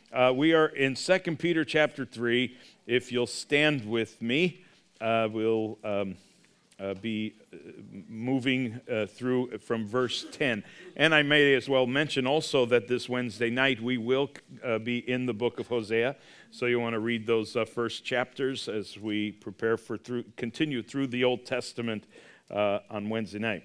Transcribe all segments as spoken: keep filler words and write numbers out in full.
Uh, we are in Second Peter chapter three. If you'll stand with me, uh, we'll um, uh, be moving uh, through from verse ten. And I may as well mention also that this Wednesday night we will uh, be in the book of Hosea. So you want to read those uh, first chapters as we prepare for through, continue through the Old Testament uh, on Wednesday night.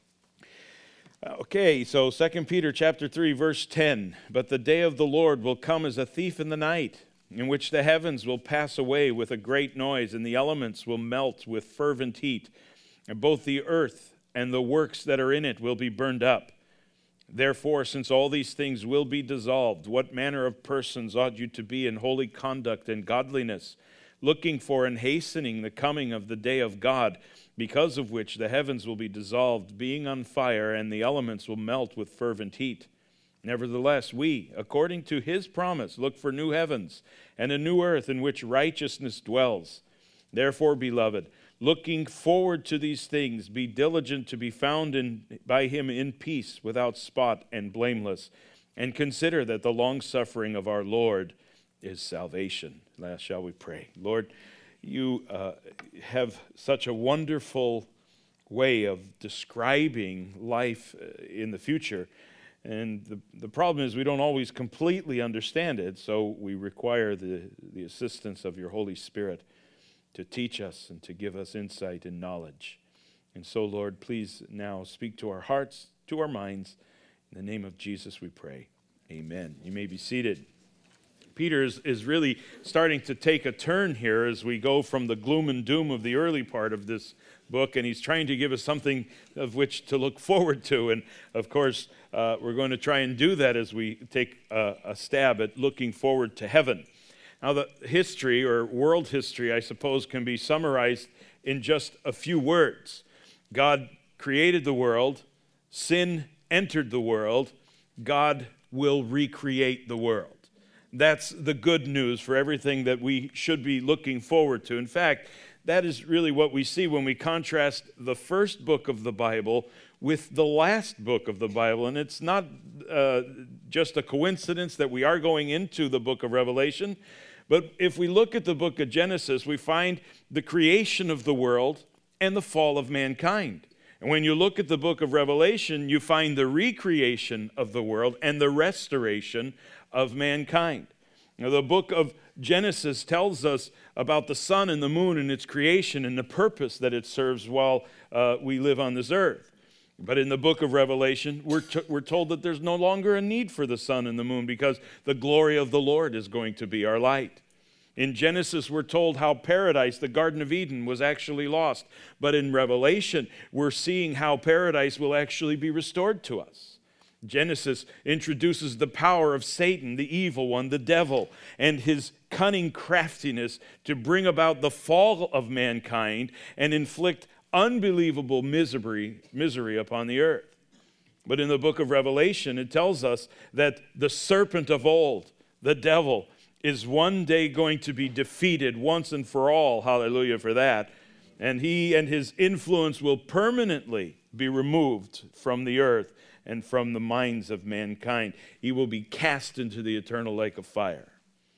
Okay, so Second Peter chapter three, verse ten. But the day of the Lord will come as a thief in the night, in which the heavens will pass away with a great noise, and the elements will melt with fervent heat, and both the earth and the works that are in it will be burned up. Therefore, since all these things will be dissolved, what manner of persons ought you to be in holy conduct and godliness, looking for and hastening the coming of the day of God, because of which the heavens will be dissolved, being on fire, and the elements will melt with fervent heat. Nevertheless, we, according to his promise, look for new heavens and a new earth in which righteousness dwells. Therefore, beloved, looking forward to these things, be diligent to be found in, by him in peace, without spot and blameless, and consider that the long-suffering of our Lord is salvation. Last shall we pray. Lord, you uh, have such a wonderful way of describing life in the future. And the, the problem is we don't always completely understand it, so we require the, the assistance of your Holy Spirit to teach us and to give us insight and knowledge. And so, Lord, please now speak to our hearts, to our minds. In the name of Jesus we pray. Amen. You may be seated. Peter is, is really starting to take a turn here as we go from the gloom and doom of the early part of this book, and he's trying to give us something of which to look forward to. And, of course, uh, we're going to try and do that as we take a, a stab at looking forward to heaven. Now, the history, or world history, I suppose, can be summarized in just a few words. God created the world. Sin entered the world. God will recreate the world. That's the good news for everything that we should be looking forward to. In fact, that is really what we see when we contrast the first book of the Bible with the last book of the Bible. And it's not uh, just a coincidence that we are going into the book of Revelation, but if we look at the book of Genesis, we find the creation of the world and the fall of mankind. And when you look at the book of Revelation, you find the recreation of the world and the restoration of mankind. Now, the book of Genesis tells us about the sun and the moon and its creation and the purpose that it serves while uh, we live on this earth. But in the book of Revelation, we're, t- we're told that there's no longer a need for the sun and the moon because the glory of the Lord is going to be our light. In Genesis, we're told how paradise, the Garden of Eden, was actually lost. But in Revelation, we're seeing how paradise will actually be restored to us. Genesis introduces the power of Satan, the evil one, the devil, and his cunning craftiness to bring about the fall of mankind and inflict unbelievable misery, misery upon the earth. But in the book of Revelation, it tells us that the serpent of old, the devil, is one day going to be defeated once and for all. Hallelujah for that. And he and his influence will permanently be removed from the earth and from the minds of mankind. He will be cast into the eternal lake of fire.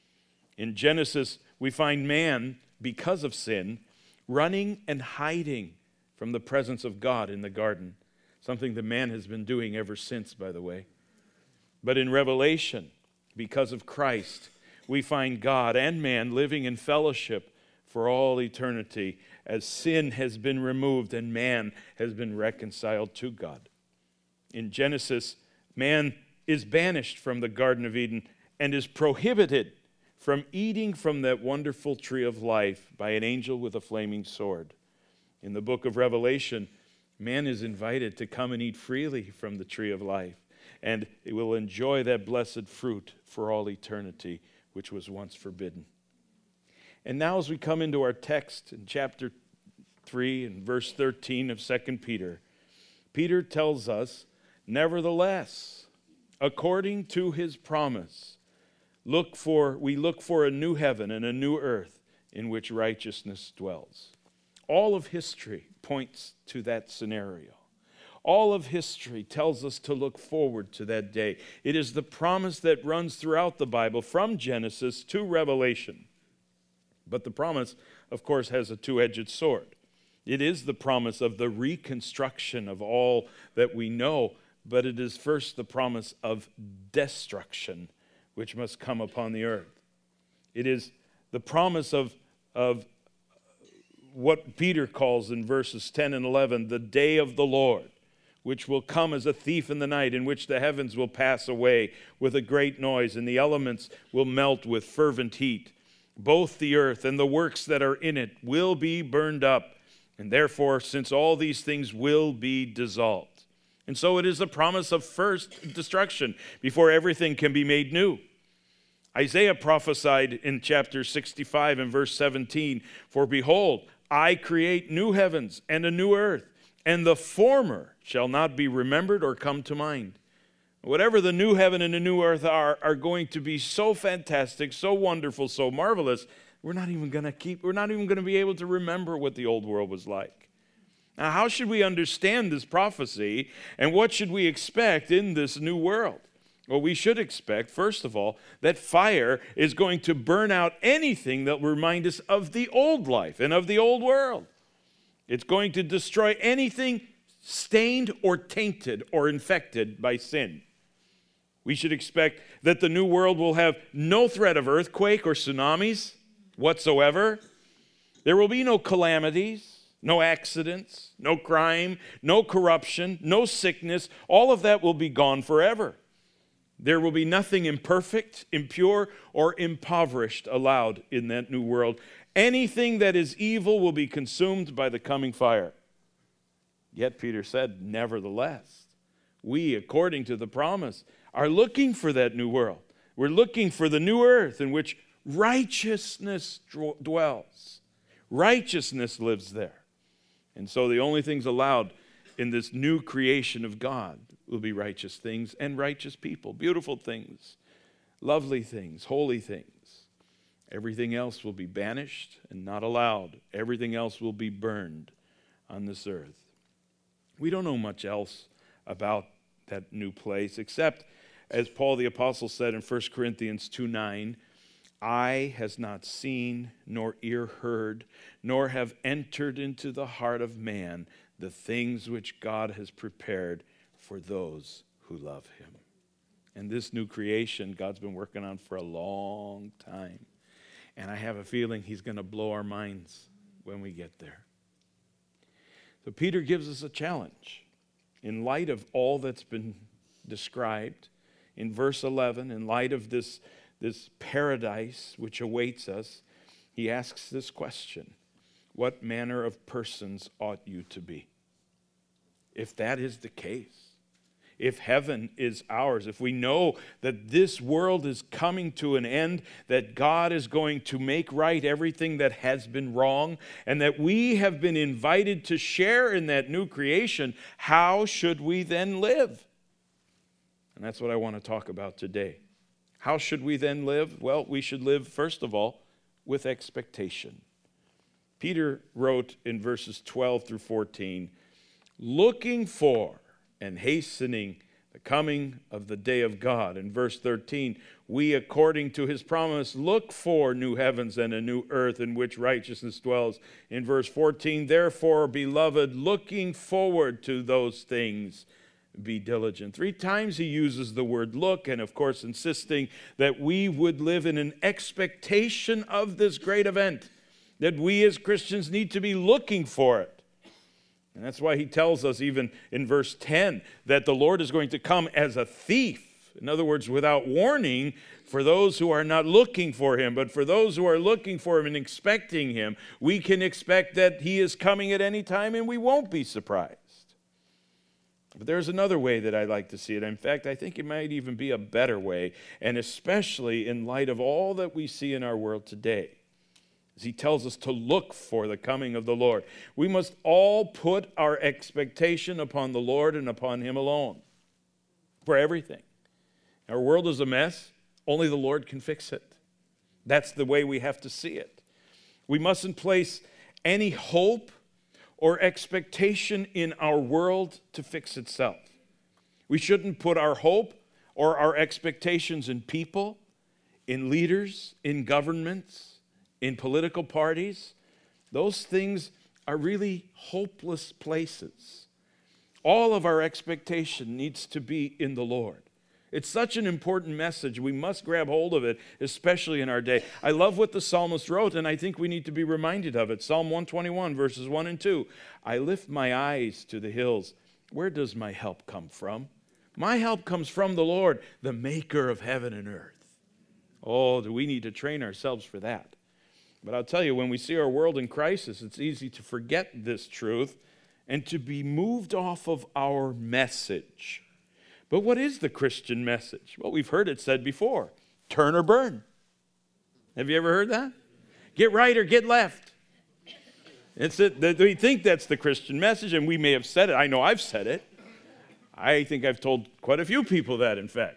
In Genesis, we find man, because of sin, running and hiding from the presence of God in the garden, something that man has been doing ever since, by the way. But in Revelation, because of Christ, we find God and man living in fellowship for all eternity as sin has been removed and man has been reconciled to God. In Genesis, man is banished from the Garden of Eden and is prohibited from eating from that wonderful tree of life by an angel with a flaming sword. In the book of Revelation, man is invited to come and eat freely from the tree of life, and it will enjoy that blessed fruit for all eternity, which was once forbidden. And now as we come into our text in chapter three and verse thirteen of Second Peter, Peter tells us, nevertheless, according to his promise, look for we look for a new heaven and a new earth in which righteousness dwells. All of history points to that scenario. All of history tells us to look forward to that day. It is the promise that runs throughout the Bible from Genesis to Revelation. But the promise, of course, has a two-edged sword. It is the promise of the reconstruction of all that we know, but it is first the promise of destruction which must come upon the earth. It is the promise of, of what Peter calls in verses ten and eleven, the day of the Lord, which will come as a thief in the night, in which the heavens will pass away with a great noise, and the elements will melt with fervent heat. Both the earth and the works that are in it will be burned up, and therefore, since all these things will be dissolved. And so it is a promise of first destruction before everything can be made new. Isaiah prophesied in chapter sixty-five and verse seventeen, "For behold, I create new heavens and a new earth, and the former shall not be remembered or come to mind." Whatever the new heaven and the new earth are, are going to be so fantastic, so wonderful, so marvelous, we're not even going to keep, we're not even going to be able to remember what the old world was like. Now, how should we understand this prophecy, and what should we expect in this new world? Well, we should expect, first of all, that fire is going to burn out anything that will remind us of the old life and of the old world. It's going to destroy anything stained or tainted or infected by sin. We should expect that the new world will have no threat of earthquake or tsunamis whatsoever. There will be no calamities, no accidents, no crime, no corruption, no sickness. All of that will be gone forever. There will be nothing imperfect, impure, or impoverished allowed in that new world. Anything that is evil will be consumed by the coming fire. Yet Peter said, nevertheless, we, according to the promise, are looking for that new world. We're looking for the new earth in which righteousness dwells. Righteousness lives there. And so the only things allowed in this new creation of God will be righteous things and righteous people, beautiful things, lovely things, holy things. Everything else will be banished and not allowed. Everything else will be burned on this earth. We don't know much else about that new place, except, as Paul the Apostle said in First Corinthians two nine, eye has not seen, nor ear heard, nor have entered into the heart of man the things which God has prepared for those who love him. And this new creation God's been working on for a long time. And I have a feeling he's going to blow our minds when we get there. So Peter gives us a challenge. In light of all that's been described in verse eleven, in light of this, this paradise which awaits us, he asks this question: what manner of persons ought you to be? If that is the case, if heaven is ours, if we know that this world is coming to an end, that God is going to make right everything that has been wrong, and that we have been invited to share in that new creation, how should we then live? And that's what I want to talk about today. How should we then live? Well, we should live, first of all, with expectation. Peter wrote in verses twelve through fourteen, looking for and hastening the coming of the day of God. In verse thirteen, we, according to his promise, look for new heavens and a new earth in which righteousness dwells. In verse fourteen, therefore, beloved, looking forward to those things, be diligent. Three times he uses the word look, and of course insisting that we would live in an expectation of this great event, that we as Christians need to be looking for it. And that's why he tells us even in verse ten that the Lord is going to come as a thief. In other words, without warning for those who are not looking for him. But for those who are looking for him and expecting him, we can expect that he is coming at any time and we won't be surprised. But there's another way that I like to see it. In fact, I think it might even be a better way, and especially in light of all that we see in our world today. As he tells us to look for the coming of the Lord. We must all put our expectation upon the Lord and upon him alone for everything. Our world is a mess. Only the Lord can fix it. That's the way we have to see it. We mustn't place any hope or expectation in our world to fix itself. We shouldn't put our hope or our expectations in people, in leaders, in governments, in political parties. Those things are really hopeless places. All of our expectation needs to be in the Lord. It's such an important message. We must grab hold of it, especially in our day. I love what the psalmist wrote, and I think we need to be reminded of it. Psalm one twenty-one, verses one and two. I lift my eyes to the hills. Where does my help come from? My help comes from the Lord, the maker of heaven and earth. Oh, do we need to train ourselves for that? But I'll tell you, when we see our world in crisis, it's easy to forget this truth and to be moved off of our message. But what is the Christian message? Well, we've heard it said before, turn or burn. Have you ever heard that? Get right or get left. It's a, we think that's the Christian message, and we may have said it. I know I've said it. I think I've told quite a few people that, in fact.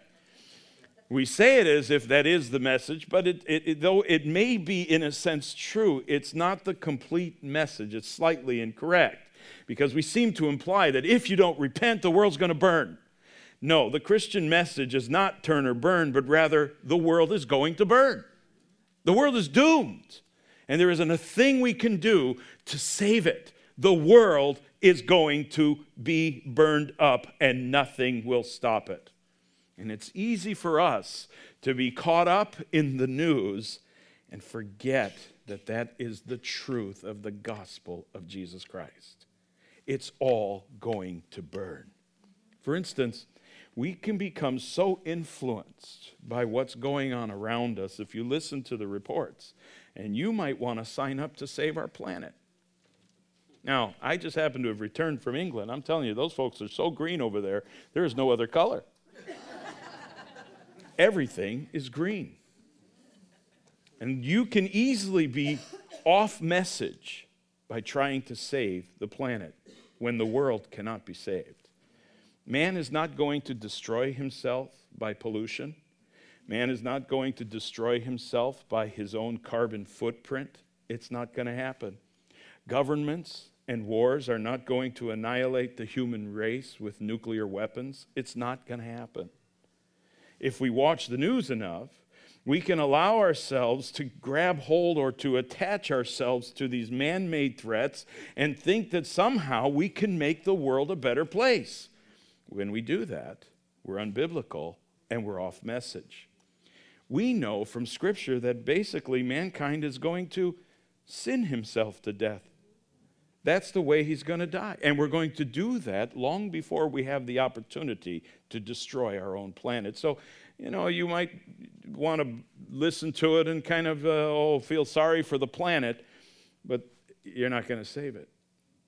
We say it as if that is the message, but it, it, it, though it may be in a sense true, it's not the complete message. It's slightly incorrect, because we seem to imply that if you don't repent, the world's going to burn. No, the Christian message is not turn or burn, but rather the world is going to burn. The world is doomed, and there isn't a thing we can do to save it. The world is going to be burned up, and nothing will stop it. And it's easy for us to be caught up in the news and forget that that is the truth of the gospel of Jesus Christ. It's all going to burn. For instance, we can become so influenced by what's going on around us if you listen to the reports, and you might want to sign up to save our planet. Now, I just happen to have returned from England. I'm telling you, those folks are so green over there, there is no other color. Everything is green. And you can easily be off message by trying to save the planet when the world cannot be saved. Man is not going to destroy himself by pollution. Man is not going to destroy himself by his own carbon footprint. It's not going to happen. Governments and wars are not going to annihilate the human race with nuclear weapons. It's not going to happen. If we watch the news enough, we can allow ourselves to grab hold or to attach ourselves to these man-made threats and think that somehow we can make the world a better place. When we do that, we're unbiblical and we're off message. We know from Scripture that basically mankind is going to sin himself to death. That's the way he's going to die. And we're going to do that long before we have the opportunity to destroy our own planet. So, you know, you might want to listen to it and kind of, uh, oh, feel sorry for the planet, but you're not going to save it.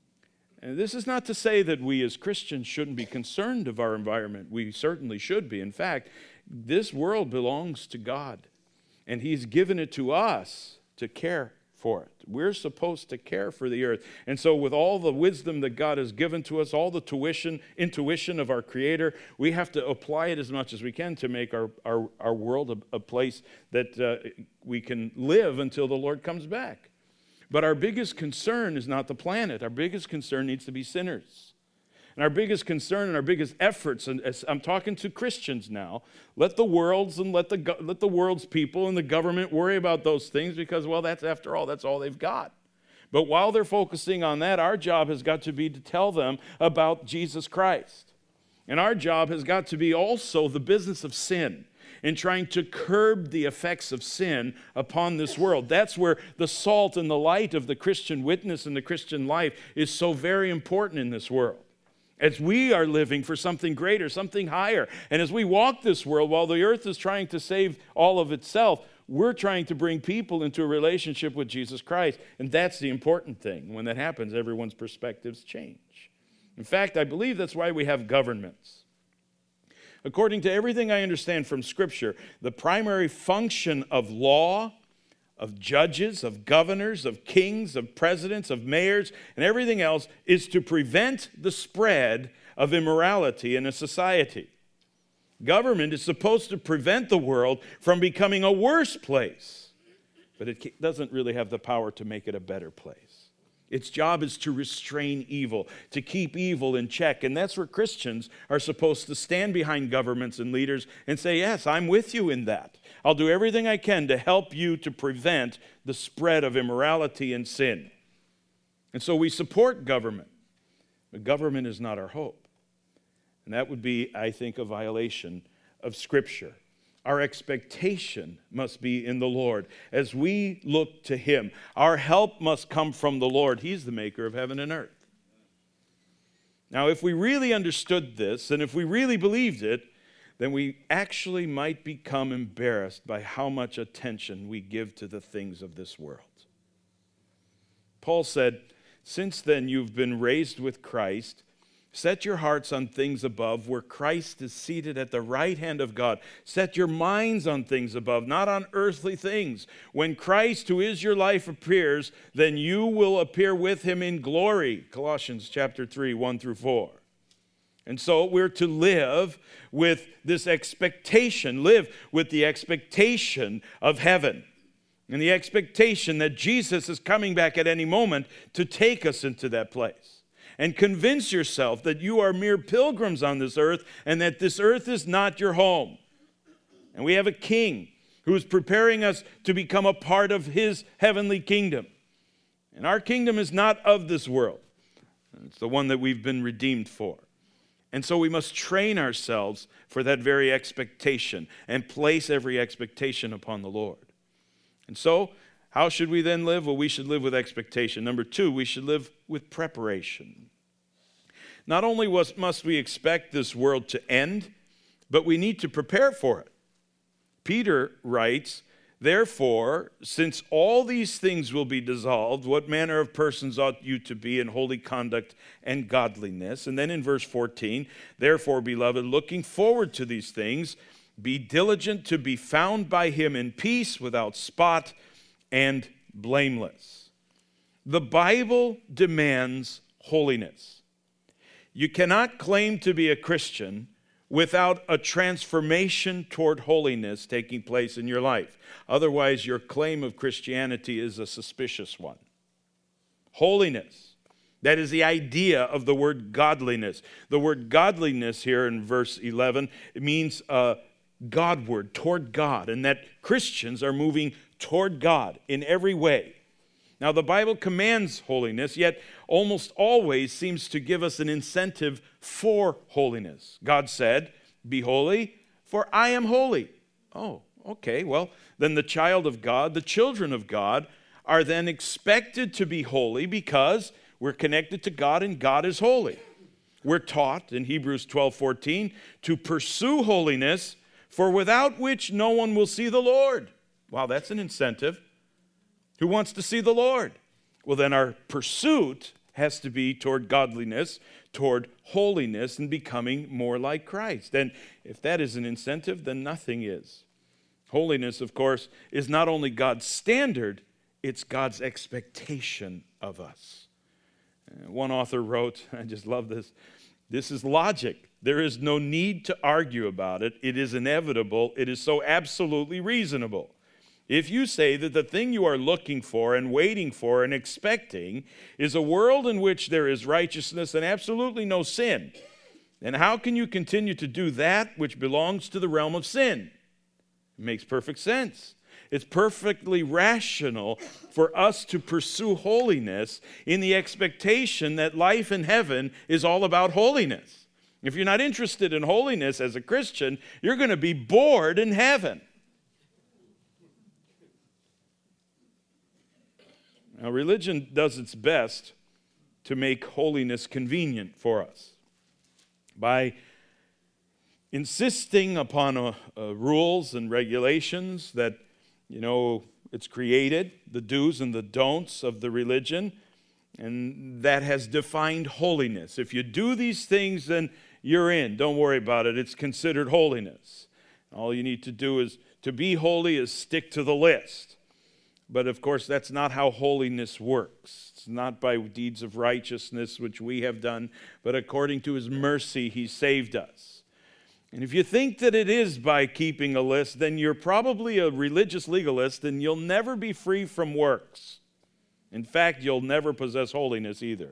And this is not to say that we as Christians shouldn't be concerned of our environment. We certainly should be. In fact, this world belongs to God, and He's given it to us to care for it. We're supposed to care for the earth. And so with all the wisdom that God has given to us, all the tuition, intuition of our Creator, we have to apply it as much as we can to make our, our, our world a, a place that uh, we can live until the Lord comes back. But our biggest concern is not the planet. Our biggest concern needs to be sinners. And our biggest concern and our biggest efforts, and as I'm talking to Christians now, let the world's and let the let the world's people and the government worry about those things because, well, that's after all, that's all they've got. But while they're focusing on that, our job has got to be to tell them about Jesus Christ. And our job has got to be also the business of sin and trying to curb the effects of sin upon this world. That's where the salt and the light of the Christian witness and the Christian life is so very important in this world. As we are living for something greater, something higher. And as we walk this world, while the earth is trying to save all of itself, we're trying to bring people into a relationship with Jesus Christ. And that's the important thing. When that happens, everyone's perspectives change. In fact, I believe that's why we have governments. According to everything I understand from Scripture, the primary function of law, of judges, of governors, of kings, of presidents, of mayors, and everything else is to prevent the spread of immorality in a society. Government is supposed to prevent the world from becoming a worse place, but it doesn't really have the power to make it a better place. Its job is to restrain evil, to keep evil in check. And that's where Christians are supposed to stand behind governments and leaders and say, yes, I'm with you in that. I'll do everything I can to help you to prevent the spread of immorality and sin. And so we support government, but government is not our hope. And that would be, I think, a violation of Scripture. Our expectation must be in the Lord. As we look to Him, our help must come from the Lord. He's the maker of heaven and earth. Now, if we really understood this, and if we really believed it, then we actually might become embarrassed by how much attention we give to the things of this world. Paul said, "Since then you've been raised with Christ, set your hearts on things above, where Christ is seated at the right hand of God. Set your minds on things above, not on earthly things. When Christ, who is your life, appears, then you will appear with Him in glory." Colossians chapter three, one through four. And so we're to live with this expectation, live with the expectation of heaven, and the expectation that Jesus is coming back at any moment to take us into that place. And convince yourself that you are mere pilgrims on this earth and that this earth is not your home. And we have a King who is preparing us to become a part of His heavenly kingdom. And our kingdom is not of this world. It's the one that we've been redeemed for. And so we must train ourselves for that very expectation and place every expectation upon the Lord. And so, how should we then live? Well, we should live with expectation. Number two, we should live with preparation. Not only must we expect this world to end, but we need to prepare for it. Peter writes, "Therefore, since all these things will be dissolved, what manner of persons ought you to be in holy conduct and godliness?" And then in verse fourteen, "Therefore, beloved, looking forward to these things, be diligent to be found by Him in peace, without spot, and blameless." The Bible demands holiness. You cannot claim to be a Christian without a transformation toward holiness taking place in your life. Otherwise, your claim of Christianity is a suspicious one. Holiness. That is the idea of the word godliness. The word godliness here in verse eleven, it means uh, Godward, toward God, and that Christians are moving toward God in every way. Now, the Bible commands holiness, yet almost always seems to give us an incentive for holiness. God said, "Be holy, for I am holy." Oh, okay, well, then the child of God, the children of God, are then expected to be holy because we're connected to God and God is holy. We're taught in Hebrews twelve fourteen to pursue holiness, for without which no one will see the Lord. Wow, that's an incentive. Who wants to see the Lord? Well, then our pursuit has to be toward godliness, toward holiness, and becoming more like Christ. And if that is an incentive, then nothing is. Holiness, of course, is not only God's standard, it's God's expectation of us. One author wrote, I just love this, "This is logic. There is no need to argue about it. It is inevitable. It is so absolutely reasonable. If you say that the thing you are looking for and waiting for and expecting is a world in which there is righteousness and absolutely no sin, then how can you continue to do that which belongs to the realm of sin?" It makes perfect sense. It's perfectly rational for us to pursue holiness in the expectation that life in heaven is all about holiness. If you're not interested in holiness as a Christian, you're going to be bored in heaven. Now, religion does its best to make holiness convenient for us by insisting upon uh, uh, rules and regulations that, you know, it's created, the do's and the don'ts of the religion, and that has defined holiness. If you do these things, then you're in. Don't worry about it. It's considered holiness. All you need to do is, to be holy is stick to the list. But of course, that's not how holiness works. It's not by deeds of righteousness which we have done, but according to His mercy, He saved us. And if you think that it is by keeping a list, then you're probably a religious legalist and you'll never be free from works. In fact, you'll never possess holiness either.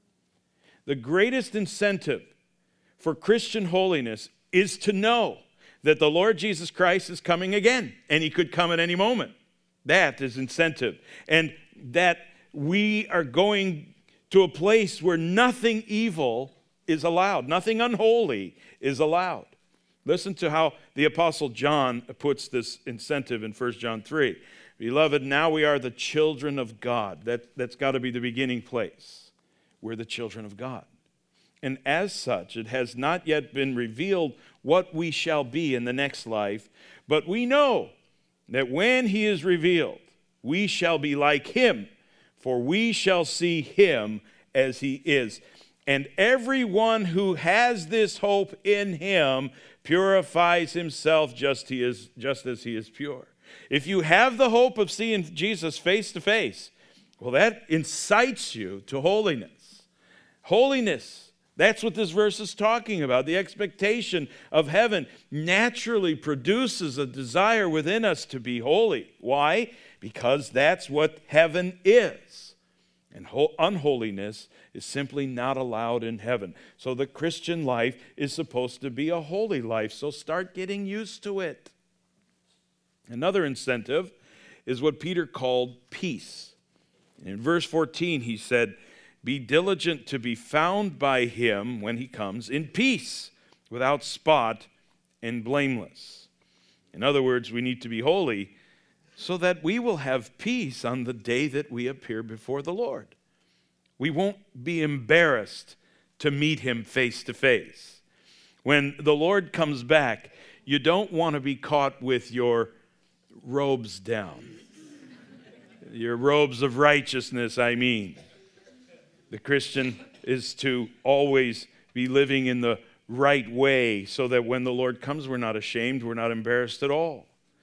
The greatest incentive for Christian holiness is to know that the Lord Jesus Christ is coming again, and he could come at any moment. That is incentive. And that we are going to a place where nothing evil is allowed, nothing unholy is allowed. Listen to how the Apostle John puts this incentive in First John three. Beloved, now we are the children of God. That, that's got to be the beginning place. We're the children of God. And as such, it has not yet been revealed what we shall be in the next life, but we know that when he is revealed, we shall be like him, for we shall see him as he is. And everyone who has this hope in him purifies himself just, he is, just as he is pure. If you have the hope of seeing Jesus face to face, well, that incites you to holiness. Holiness. That's what this verse is talking about. The expectation of heaven naturally produces a desire within us to be holy. Why? Because that's what heaven is. And unholiness is simply not allowed in heaven. So the Christian life is supposed to be a holy life. So start getting used to it. Another incentive is what Peter called peace. In verse fourteen, he said, be diligent to be found by him when he comes in peace, without spot and blameless. In other words, we need to be holy so that we will have peace on the day that we appear before the Lord. We won't be embarrassed to meet him face to face. When the Lord comes back, you don't want to be caught with your robes down. Your robes of righteousness, I mean. The Christian is to always be living in the right way so that when the Lord comes, we're not ashamed, we're not embarrassed at all.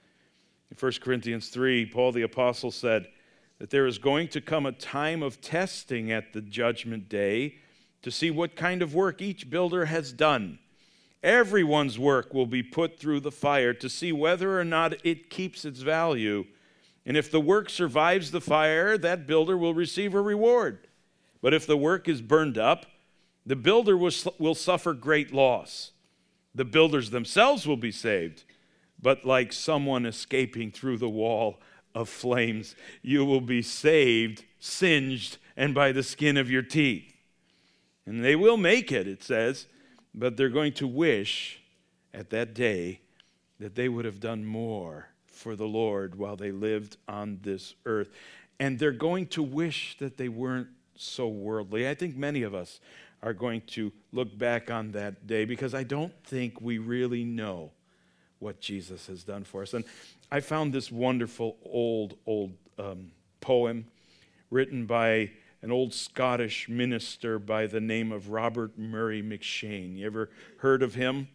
In First Corinthians three, Paul the Apostle said that there is going to come a time of testing at the judgment day to see what kind of work each builder has done. Everyone's work will be put through the fire to see whether or not it keeps its value. And if the work survives the fire, that builder will receive a reward. But if the work is burned up, the builder will, will suffer great loss. The builders themselves will be saved, but like someone escaping through the wall of flames, you will be saved, singed, and by the skin of your teeth. And they will make it, it says, but they're going to wish at that day that they would have done more for the Lord while they lived on this earth. And they're going to wish that they weren't so worldly. I think many of us are going to look back on that day because I don't think we really know what Jesus has done for us. And I found this wonderful old, old um, poem written by an old Scottish minister by the name of Robert Murray McCheyne. You ever heard of him?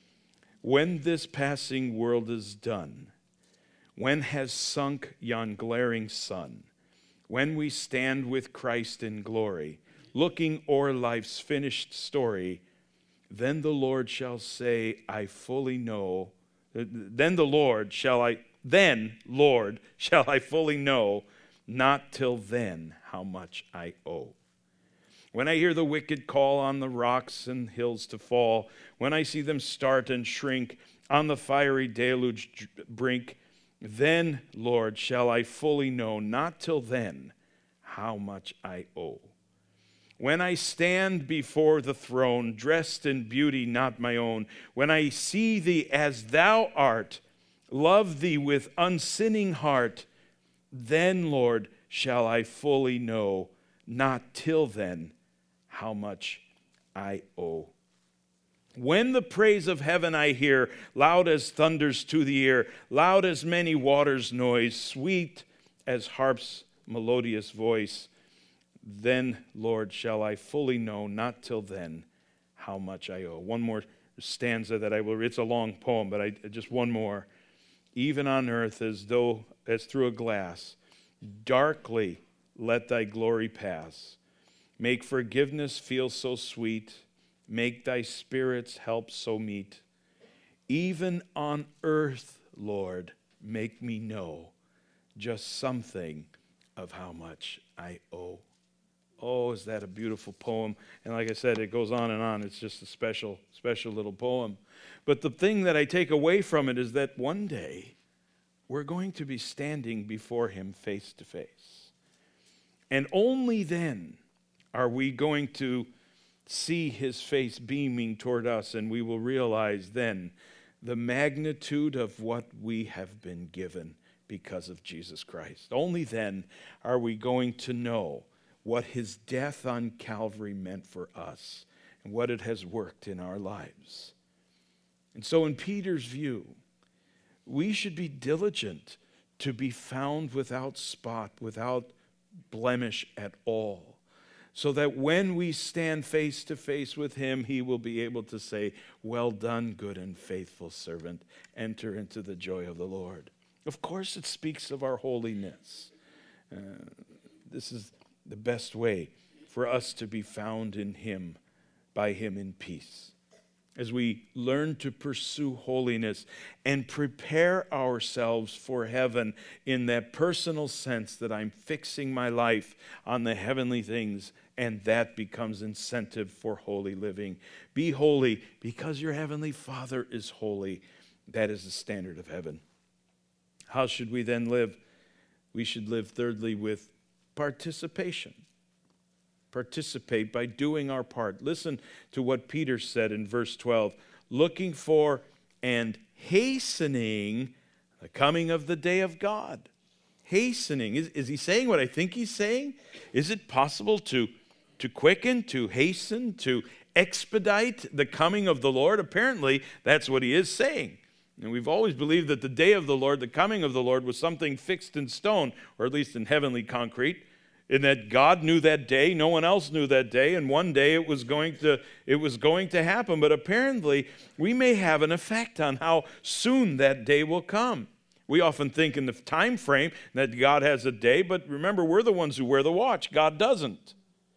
When this passing world is done, when has sunk yon glaring sun, when we stand with Christ in glory, looking o'er life's finished story, then the Lord shall say, I fully know. Then the Lord shall I, then, Lord, shall I fully know, not till then, how much I owe. When I hear the wicked call on the rocks and hills to fall, when I see them start and shrink on the fiery deluge brink, then, Lord, shall I fully know, not till then, how much I owe. When I stand before the throne, dressed in beauty not my own, when I see thee as thou art, love thee with unsinning heart, then, Lord, shall I fully know, not till then, how much I owe. When the praise of heaven I hear, loud as thunders to the ear, loud as many waters' noise, sweet as harp's melodious voice, then, Lord, shall I fully know, not till then, how much I owe. One more stanza that I will read. It's a long poem, but I just one more. Even on earth, as though as through a glass, darkly let thy glory pass. Make forgiveness feel so sweet. Make thy spirit's help so meet. Even on earth, Lord, make me know just something of how much I owe. Oh, is that a beautiful poem? And like I said, it goes on and on. It's just a special, special little poem. But the thing that I take away from it is that one day we're going to be standing before him face to face. And only then are we going to see his face beaming toward us, and we will realize then the magnitude of what we have been given because of Jesus Christ. Only then are we going to know what his death on Calvary meant for us and what it has worked in our lives. And so in Peter's view, we should be diligent to be found without spot, without blemish at all, so that when we stand face to face with him, he will be able to say, "Well done, good and faithful servant. Enter into the joy of the Lord." Of course, it speaks of our holiness. Uh, this is the best way for us to be found in him, by him in peace. As we learn to pursue holiness and prepare ourselves for heaven in that personal sense that I'm fixing my life on the heavenly things, and that becomes incentive for holy living. Be holy because your heavenly Father is holy. That is the standard of heaven. How should we then live? We should live, thirdly, with participation. Participate by doing our part. Listen to what Peter said in verse twelve. Looking for and hastening the coming of the day of God. Hastening. Is, is he saying what I think he's saying? Is it possible to, to quicken, to hasten, to expedite the coming of the Lord? Apparently, that's what he is saying. And we've always believed that the day of the Lord, the coming of the Lord, was something fixed in stone, or at least in heavenly concrete, in that God knew that day, no one else knew that day, and one day it was going to it was going to happen. But apparently, we may have an effect on how soon that day will come. We often think in the time frame that God has a day, but remember, we're the ones who wear the watch. God doesn't.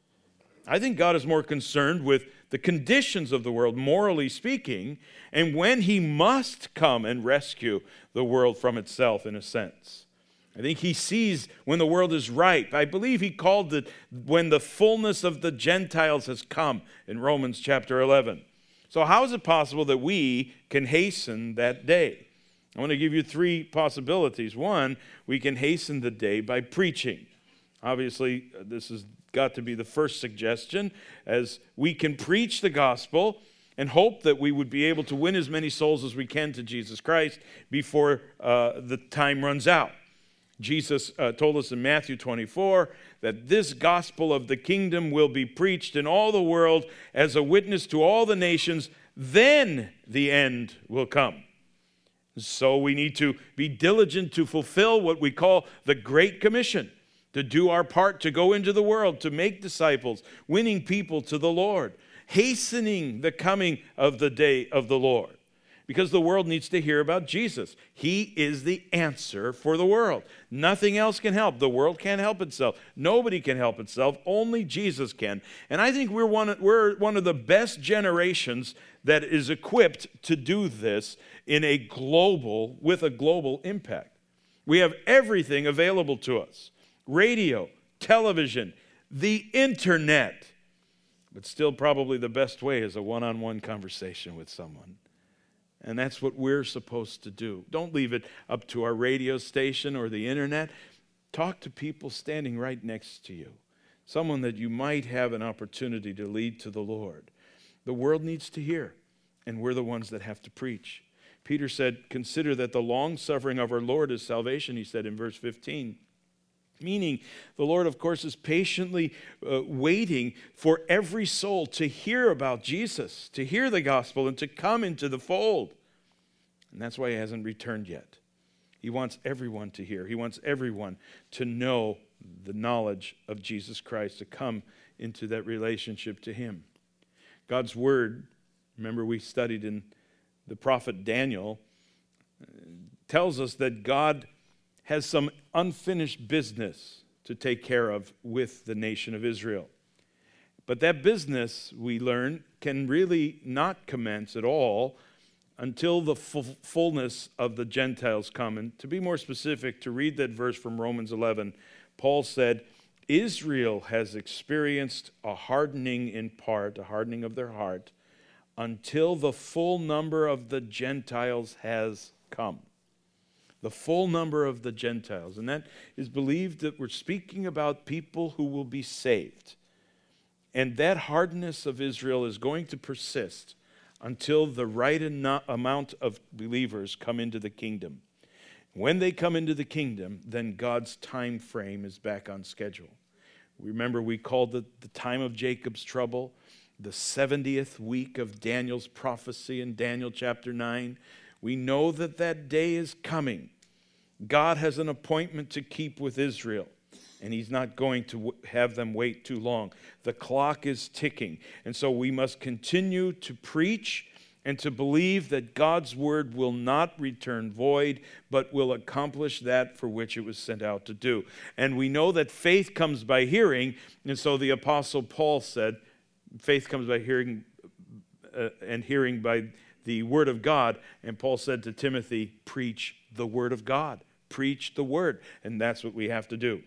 I think God is more concerned with the conditions of the world, morally speaking, and when he must come and rescue the world from itself, in a sense. I think he sees when the world is ripe. I believe he called it when the fullness of the Gentiles has come in Romans chapter eleven. So how is it possible that we can hasten that day? I want to give you three possibilities. One, we can hasten the day by preaching. Obviously, this has got to be the first suggestion, as we can preach the gospel and hope that we would be able to win as many souls as we can to Jesus Christ before uh, the time runs out. Jesus uh, told us in Matthew twenty-four that this gospel of the kingdom will be preached in all the world as a witness to all the nations, then the end will come. So we need to be diligent to fulfill what we call the Great Commission, to do our part to go into the world, to make disciples, winning people to the Lord, hastening the coming of the day of the Lord. Because the world needs to hear about Jesus. He is the answer for the world. Nothing else can help. The world can't help itself. Nobody can help itself. Only Jesus can. And I think we're one, we're one of the best generations that is equipped to do this in a global, with a global impact. We have everything available to us. Radio, television, the internet. But still, probably the best way is a one-on-one conversation with someone. And that's what we're supposed to do. Don't leave it up to our radio station or the internet. Talk to people standing right next to you. Someone that you might have an opportunity to lead to the Lord. The world needs to hear, and we're the ones that have to preach. Peter said, consider that the long-suffering of our Lord is salvation, he said in verse fifteen. Meaning, the Lord, of course, is patiently uh, waiting for every soul to hear about Jesus, to hear the gospel, and to come into the fold. And that's why he hasn't returned yet. He wants everyone to hear. He wants everyone to know the knowledge of Jesus Christ, to come into that relationship to him. God's word, remember we studied in the prophet Daniel, tells us that God has some unfinished business to take care of with the nation of Israel. But that business, we learn, can really not commence at all until the fullness of the Gentiles come. And to be more specific, to read that verse from Romans eleven, Paul said, Israel has experienced a hardening in part, a hardening of their heart, until the full number of the Gentiles has come. The full number of the Gentiles. And that is believed that we're speaking about people who will be saved. And that hardness of Israel is going to persist until the right eno- amount of believers come into the kingdom. When they come into the kingdom, then God's time frame is back on schedule. Remember, we called it the time of Jacob's trouble, the seventieth week of Daniel's prophecy in Daniel chapter nine. We know that that day is coming. God has an appointment to keep with Israel, and he's not going to w- have them wait too long. The clock is ticking, and so we must continue to preach and to believe that God's word will not return void, but will accomplish that for which it was sent out to do. And we know that faith comes by hearing, and so the Apostle Paul said, faith comes by hearing, uh, and hearing by the word of God. And Paul said to Timothy, preach the word of God. Preach the word. And that's what we have to do.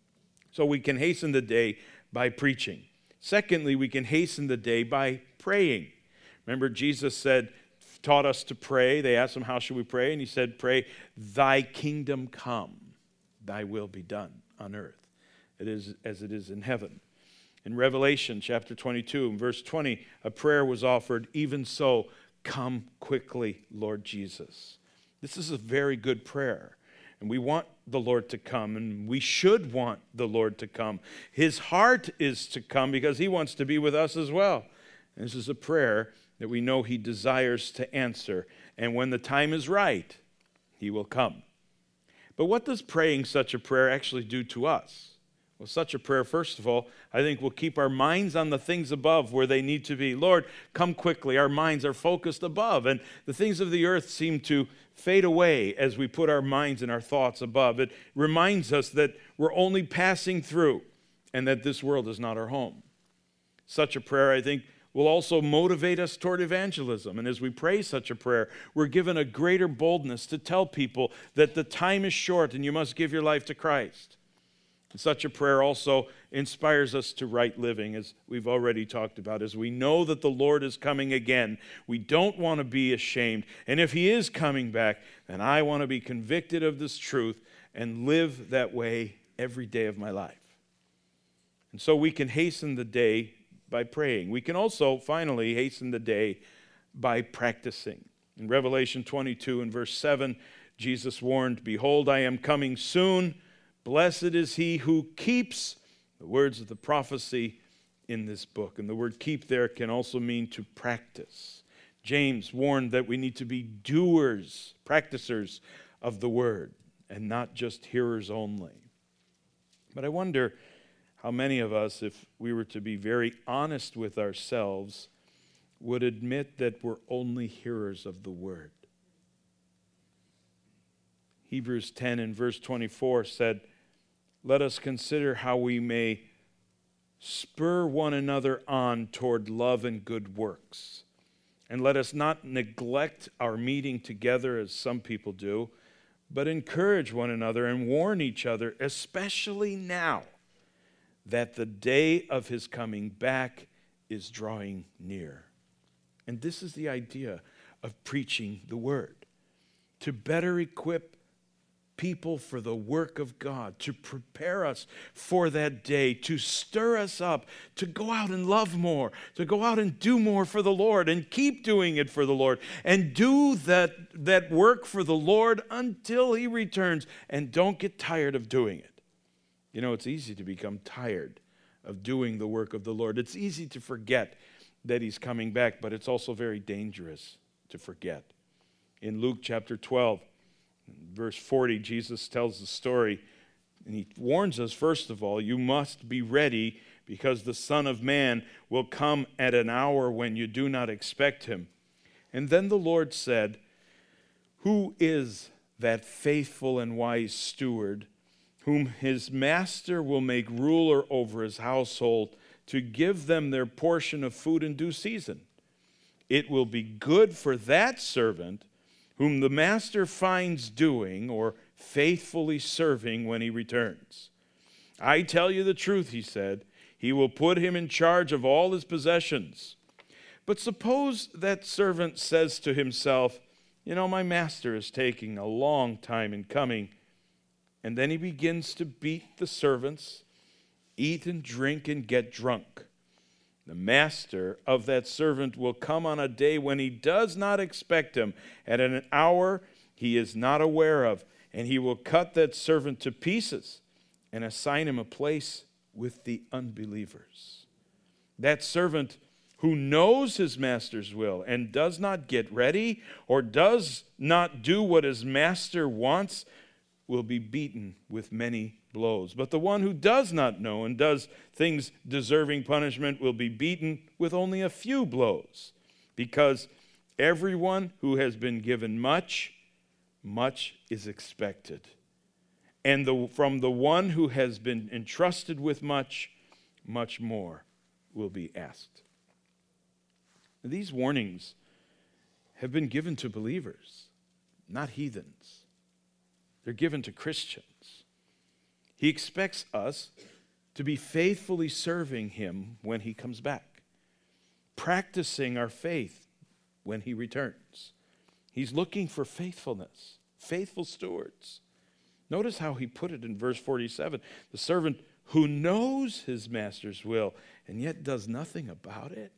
So we can hasten the day by preaching. Secondly, we can hasten the day by praying. Remember, Jesus said, taught us to pray. They asked him, how should we pray? And he said, pray, thy kingdom come, thy will be done on earth. It is as it is in heaven. In Revelation chapter twenty-two, in verse twenty, a prayer was offered, even so, come quickly, Lord Jesus. This is a very good prayer. And we want the Lord to come, and we should want the Lord to come. His heart is to come because he wants to be with us as well. And this is a prayer that we know he desires to answer. And when the time is right, he will come. But what does praying such a prayer actually do to us? Well, such a prayer, first of all, I think will keep our minds on the things above where they need to be. Lord, come quickly. Our minds are focused above, and the things of the earth seem to fade away as we put our minds and our thoughts above. It reminds us that we're only passing through and that this world is not our home. Such a prayer, I think, will also motivate us toward evangelism. And as we pray such a prayer, we're given a greater boldness to tell people that the time is short and you must give your life to Christ. And such a prayer also inspires us to right living, as we've already talked about. As we know that the Lord is coming again, we don't want to be ashamed. And if he is coming back, then I want to be convicted of this truth and live that way every day of my life. And so we can hasten the day by praying. We can also, finally, hasten the day by practicing. In Revelation twenty-two and verse seven, Jesus warned, behold, I am coming soon. Blessed is he who keeps the words of the prophecy in this book. And the word keep there can also mean to practice. James warned that we need to be doers, practicers of the word, and not just hearers only. But I wonder how many of us, if we were to be very honest with ourselves, would admit that we're only hearers of the word. Hebrews ten and verse twenty-four said, let us consider how we may spur one another on toward love and good works. And let us not neglect our meeting together as some people do, but encourage one another and warn each other, especially now that the day of his coming back is drawing near. And this is the idea of preaching the word, to better equip people for the work of God, to prepare us for that day, to stir us up, to go out and love more, to go out and do more for the Lord and keep doing it for the Lord and do that, that work for the Lord until he returns, and don't get tired of doing it. You know, it's easy to become tired of doing the work of the Lord. It's easy to forget that he's coming back, but it's also very dangerous to forget. In Luke chapter twelve, verse forty, Jesus tells the story, and he warns us, first of all, you must be ready because the Son of Man will come at an hour when you do not expect him. And then the Lord said, who is that faithful and wise steward whom his master will make ruler over his household to give them their portion of food in due season? it will be good for that servant whom the master finds doing or faithfully serving when he returns. I tell you the truth, he said, he will put him in charge of all his possessions. But suppose that servant says to himself, you know, my master is taking a long time in coming, and then he begins to beat the servants, eat and drink and get drunk. The master of that servant will come on a day when he does not expect him, at an hour he is not aware of, and he will cut that servant to pieces and assign him a place with the unbelievers. That servant who knows his master's will and does not get ready or does not do what his master wants will be beaten with many blows. But the one who does not know and does things deserving punishment will be beaten with only a few blows, because everyone who has been given much, much is expected. And the, from the one who has been entrusted with much, much more will be asked. These warnings have been given to believers, not heathens. They're given to Christians. He expects us to be faithfully serving him when he comes back, practicing our faith when he returns. He's looking for faithfulness, faithful stewards. Notice how he put it in verse forty-seven. The servant who knows his master's will and yet does nothing about it,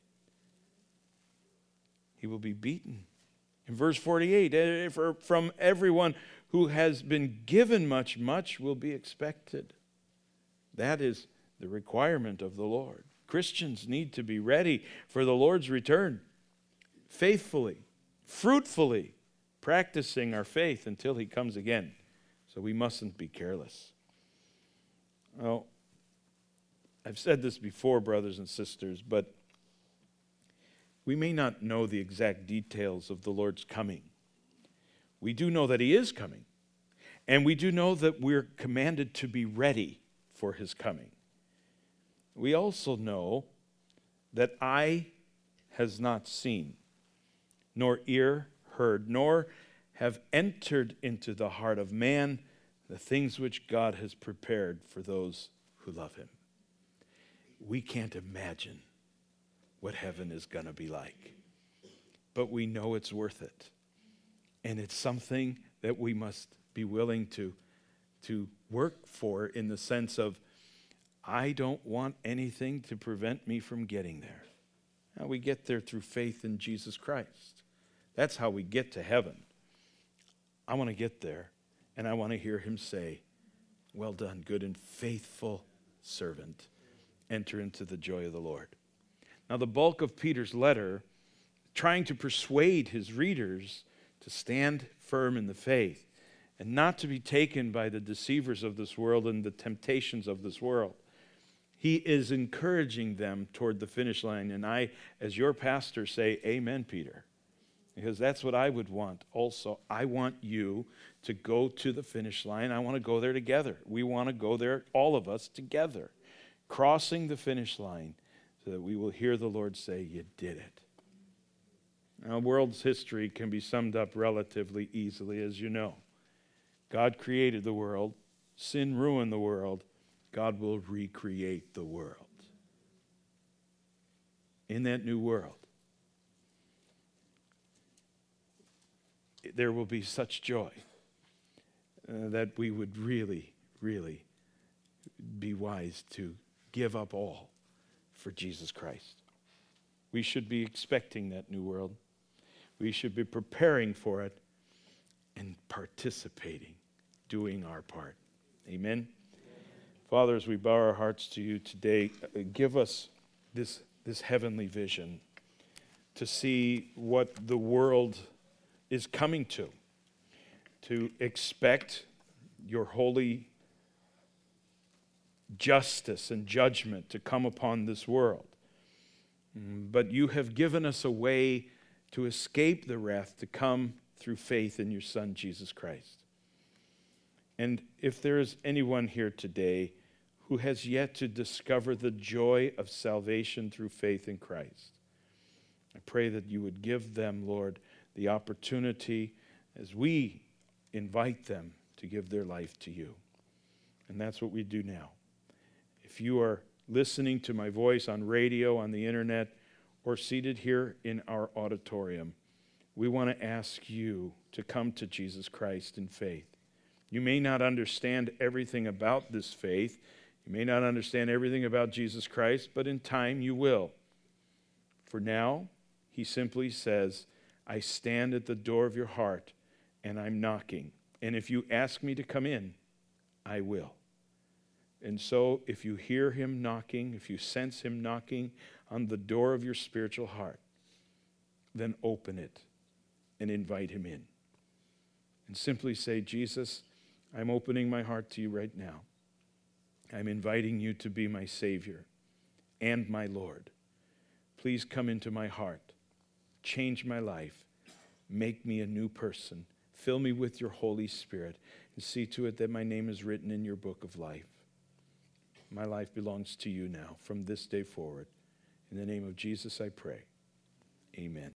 he will be beaten. In verse forty-eight, from everyone who has been given much, much will be expected. That is the requirement of the Lord. Christians need to be ready for the Lord's return, faithfully, fruitfully, practicing our faith until he comes again. So we mustn't be careless. Well, I've said this before, brothers and sisters, but we may not know the exact details of the Lord's coming. We do know that he is coming, and we do know that we're commanded to be ready for his coming. We also know that eye has not seen, nor ear heard, nor have entered into the heart of man the things which God has prepared for those who love him. We can't imagine what heaven is going to be like, but we know it's worth it. And it's something that we must be willing to, to work for, in the sense of, I don't want anything to prevent me from getting there. Now, we get there through faith in Jesus Christ. That's how we get to heaven. I want to get there, and I want to hear him say, well done, good and faithful servant. Enter into the joy of the Lord. Now, the bulk of Peter's letter, trying to persuade his readers to stand firm in the faith and not to be taken by the deceivers of this world and the temptations of this world. He is encouraging them toward the finish line. And I, as your pastor, say, amen, Peter. Because that's what I would want also. I want you to go to the finish line. I want to go there together. We want to go there, all of us, together, crossing the finish line, so that we will hear the Lord say, you did it. Now, the world's history can be summed up relatively easily, as you know. God created the world. Sin ruined the world. God will recreate the world. In that new world, there will be such joy uh, that we would really, really be wise to give up all for Jesus Christ. We should be expecting that new world. We should be preparing for it and participating, doing our part. Amen? Amen. Father, as we bow our hearts to you today, uh, give us this, this heavenly vision to see what the world is coming to, to expect your holy justice and judgment to come upon this world. But you have given us a way to escape the wrath to come through faith in your Son, Jesus Christ. And if there is anyone here today who has yet to discover the joy of salvation through faith in Christ, I pray that you would give them, Lord, the opportunity as we invite them to give their life to you. And that's what we do now. If you are listening to my voice on radio, on the internet, or seated here in our auditorium, we want to ask you to come to Jesus Christ in faith. You may not understand everything about this faith. You may not understand everything about Jesus Christ, but in time you will. For now, he simply says, I stand at the door of your heart and I'm knocking. And if you ask me to come in, I will. And so if you hear him knocking, if you sense him knocking on the door of your spiritual heart, then open it and invite him in. And simply say, Jesus, I'm opening my heart to you right now. I'm inviting you to be my Savior and my Lord. Please come into my heart. Change my life. Make me a new person. Fill me with your Holy Spirit and see to it that my name is written in your book of life. My life belongs to you now from this day forward. In the name of Jesus I pray. Amen.